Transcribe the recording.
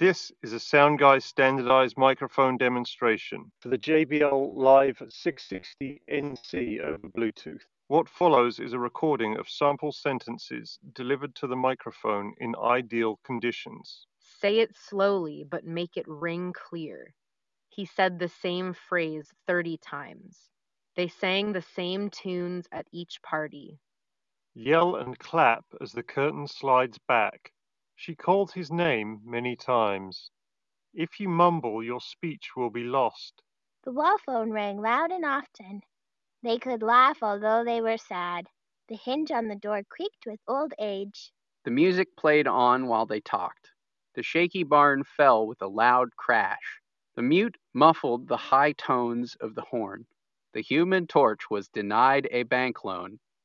This is a Soundguys standardized microphone demonstration for the JBL Live 660 NC over Bluetooth. What follows is a recording of sample sentences delivered to the microphone in ideal conditions. Say it slowly, but make it ring clear. He said the same phrase 30 times. They sang the same tunes at each party. Yell and clap as the curtain slides back. She called his name many times. If you mumble, your speech will be lost. The wall phone rang loud and often. They could laugh although they were sad. The hinge on the door creaked with old age. The music played on while they talked. The shaky barn fell with a loud crash. The mute muffled the high tones of the horn. The Human Torch was denied a bank loan